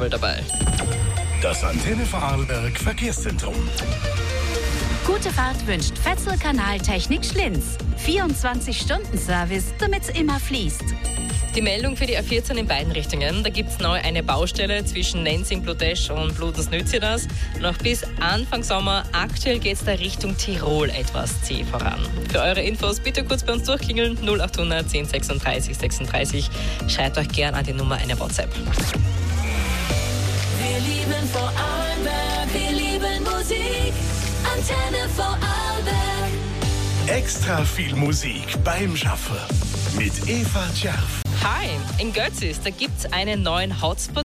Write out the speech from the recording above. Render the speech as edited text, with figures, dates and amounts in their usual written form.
Vorschnauvel dabei. Das Antenne Vorarlberg Verkehrszentrum. Gute Fahrt wünscht Fetzel Kanaltechnik Schlinz. 24-Stunden-Service, damit's immer fließt. Die Meldung für die A14 in beiden Richtungen. Da gibt es neu eine Baustelle zwischen Nenzing, Bludesch und Bludens-Nützinas. Noch bis Anfang Sommer. Aktuell geht es da Richtung Tirol etwas zäh voran. Für eure Infos bitte kurz bei uns durchklingeln. 0800 10 36 36. Schreibt euch gern an die Nummer eine WhatsApp. Wir lieben Vorarlberg, wir lieben Musik. Antenne Vorarlberg. Extra viel Musik beim Schaffen mit Eva Tscherf. Hi, in Götzis, da gibt es einen neuen Hotspot